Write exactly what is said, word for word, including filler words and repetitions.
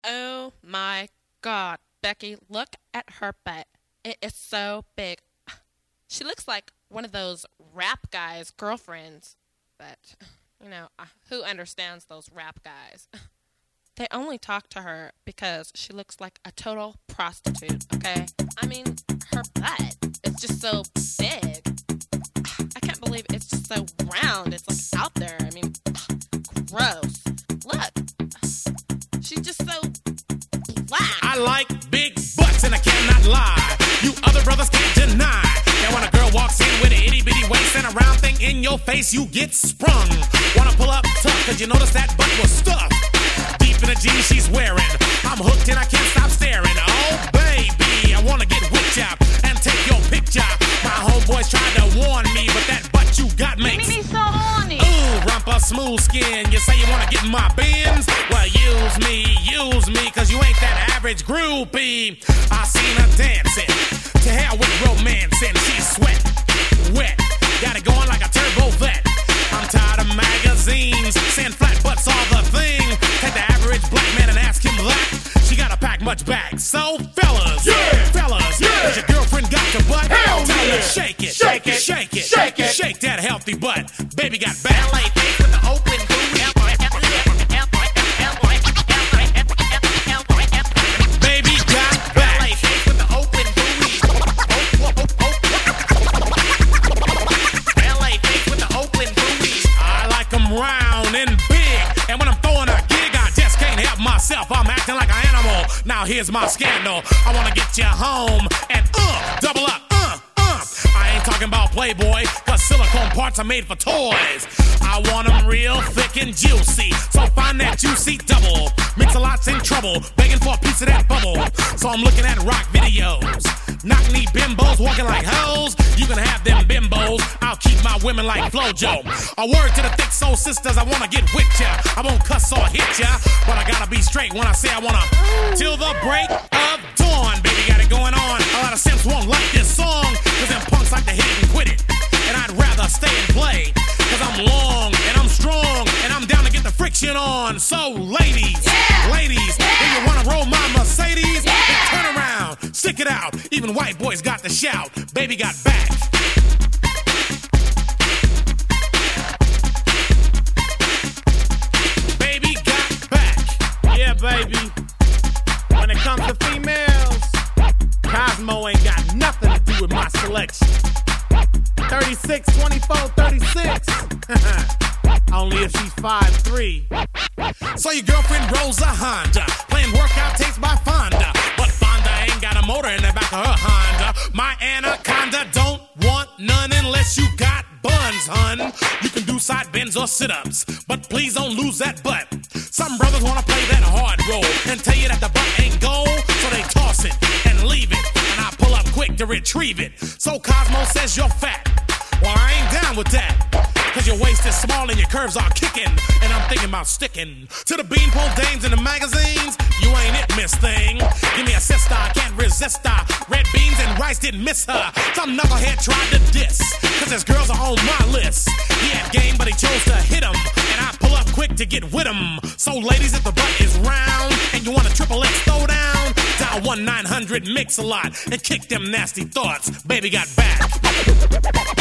Oh my God, Becky, look at her butt. It is so big. She looks like one of those rap guys' girlfriends. But, you know, who understands those rap guys? They only talk to her because she looks like a total prostitute, okay? I mean, her butt is just so big. I can't believe it's just so round. It's like out there. I mean, gross. Look. She's just so black. I like big butts and I cannot lie. You other brothers can't deny that when a girl walks in with an itty bitty waist and a round thing in your face, you get sprung. Wanna pull up tough cause you notice that butt was stuffed deep in the jeans she's wearing. I'm hooked and I can't stop staring. Oh baby, I wanna get whipped up and take your picture. My homeboys tried to warn me, but that butt you got makes me so horny. Ooh, rumpa smooth skin. You say you wanna get in my bins? Well, use me, use me, cause you ain't that average groupie. I seen her dancing, to hell with romance, and she's sweat, wet, got it going like a turbo vet. I'm tired of magazines, saying flat butts are the thing. Take the average black man and ask him that. She gotta pack much back. So fellas, yeah, fellas, yeah, has your girlfriend got your butt? Hell Tell yeah. her shake it, Shake it, shake it, shake it. shake that healthy butt. Baby got back. L A face with the open booty. Baby got back. L A face with the open booty. L A face with the open booty. I like them round and big, and when I'm throwing a gig, I just can't help myself. I'm acting like an animal. Now here's my scandal. I wanna get you home and uh, double up, uh, uh. I ain't talking about Playboy, cause silicone parts are made for toys. I want them real thick and juicy, so find that juicy double. Mix-a-lot's in trouble, begging for a piece of that bubble. So I'm looking at rock videos, knock-knee bimbos walking like hoes. You can have them bimbos, I'll keep my women like Flojo. A word to the thick soul sisters, I wanna get with ya. I won't cuss or hit ya, but I gotta be straight when I say I wanna. Till the break of dawn, baby got it going on. A lot of simps won't like this song, cause them punks like to hit it and quit it. And I'd rather stay and play, cause I'm long and I'm strong and I'm down to get the friction on. So ladies, yeah, ladies, yeah, if you wanna roll my Mercedes, yeah, then turn around, stick it out. Even white boys got the shout, baby got back. Baby got back. Yeah, baby. When it comes to females, Cosmo ain't got nothing to do with my selection. thirty-six, twenty-four, thirty-six. Only if she's five three. So your girlfriend rolls a Honda, playing workout tapes by Fonda. But Fonda ain't got a motor in the back of her Honda. My Anaconda don't want none unless you got buns, hun. You can do side bends or sit-ups, but please don't lose that butt. Some brothers wanna play that hard role and tell you that the butt ain't gold, so they toss it and leave it, and I pull up quick to retrieve it. So Cosmo says you're fat. Well, I ain't down with that, cause your waist is small and your curves are kicking, and I'm thinking about sticking to the beanpole dames in the magazines. You ain't it, miss thing. Give me a sister, I can't resist her. Red beans and rice didn't miss her. Some knucklehead tried to diss, cause his girls are on my list. He had game, but he chose to hit him, and I pull up quick to get with him. So ladies, if the butt is round and you want a triple X throw down, dial one nine hundred mix a lot and kick them nasty thoughts. Baby got back.